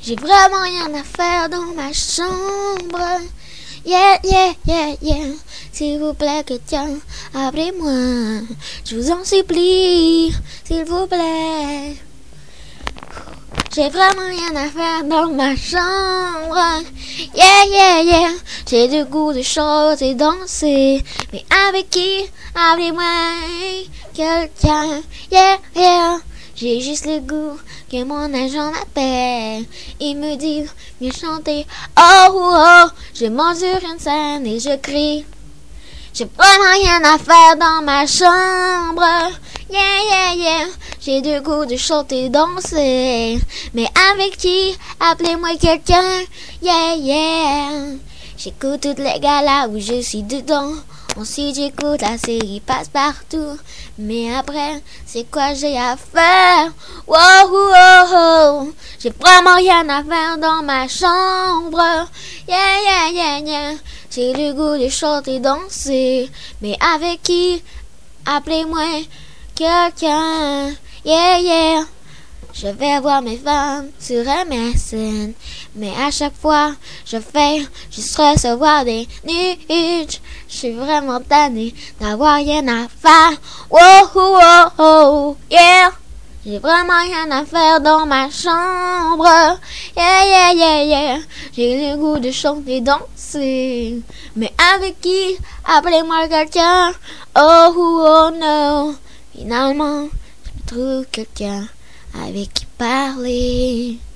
J'ai vraiment rien à faire dans ma chambre. Yeah, yeah, yeah, yeah. S'il vous plaît, quelqu'un, appelez-moi. Je vous en supplie, s'il vous plaît. J'ai vraiment rien à faire dans ma chambre. Yeah, yeah, yeah. J'ai le goût de chanter et danser. Mais avec qui? Appelez-moi quelqu'un. Yeah, yeah. J'ai juste le goût que mon agent m'appelle. Il me dit, viens chanter. Oh, oh, oh. Je monte sur une scène et je crie. J'ai vraiment rien à faire dans ma chambre. Yeah, yeah, yeah. J'ai le goût de chanter et danser. Mais avec qui? Appelez-moi quelqu'un. Yeah, yeah. J'écoute toutes les galas où je suis dedans. Ensuite j'écoute la série Passe-Partout. Mais après, c'est quoi j'ai à faire? Wow, wow, wow. J'ai vraiment rien à faire dans ma chambre. Yeah, yeah, yeah, yeah. J'ai le goût de chanter et danser. Mais avec qui? Appelez-moi quelqu'un. Yeah, yeah. Je vais voir mes fans sur MSN. Mais à chaque fois, je fais juste recevoir des nudes. Je suis vraiment tannée d'avoir rien à faire. Oh, oh, oh, oh, yeah. J'ai vraiment rien à faire dans ma chambre. Yeah, yeah, yeah, yeah. J'ai le goût de chanter et danser. Mais avec qui? Appelez-moi quelqu'un. Oh, oh, no. Finalement, je trouve quelqu'un avec qui parler.